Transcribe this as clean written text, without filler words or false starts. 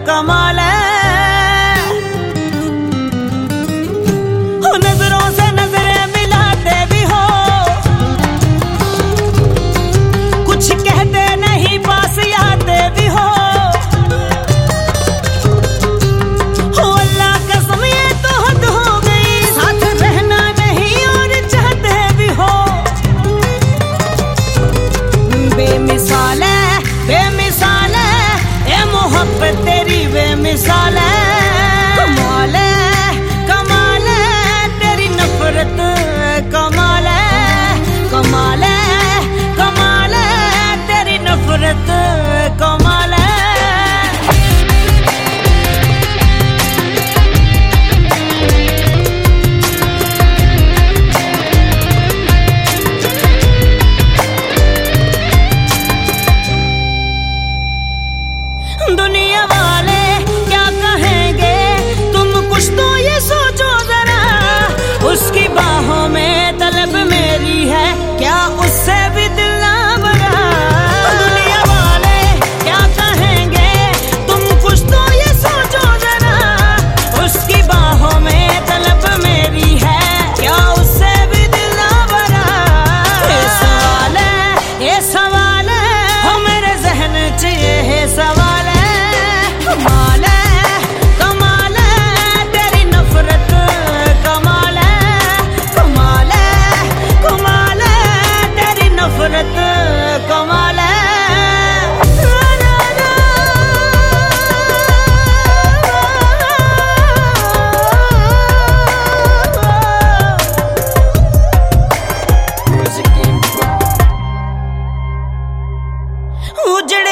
कमाल है। नजरों से नजरें मिलाते भी हो, कुछ कहते नहीं पास आते भी हो। अल्लाह कसम ये तो हद हो गई, साथ रहना नहीं और चाहते भी हो। बेमिसाल है, बेमिसाल है, ये मोहब्बत तेरी बेमिसाल है। कमाल है, कमाल है, तेरी नफरत कमाल है। कमाल है, कमाल है, तेरी नफरत कमाल है। दुनिया वाले क्या कहेंगे, तुम कुछ तो ये सोचो जरा। उसकी बाहों में तलब मेरी है, क्या उससे भी दिल ना भरा। दुनिया वाले क्या कहेंगे, तुम कुछ तो ये सोचो जरा। उसकी बाहों में तलब मेरी है, क्या उससे भी दिल ना भरा। ये सवाल है, ये सवाल है, हो मेरे जहन च ये सवाल है। कमाल है, कमाल है, तेरी नफरत कमाल है। कमाल है, कमाल है, तेरी नफरत कमाल है। उजड़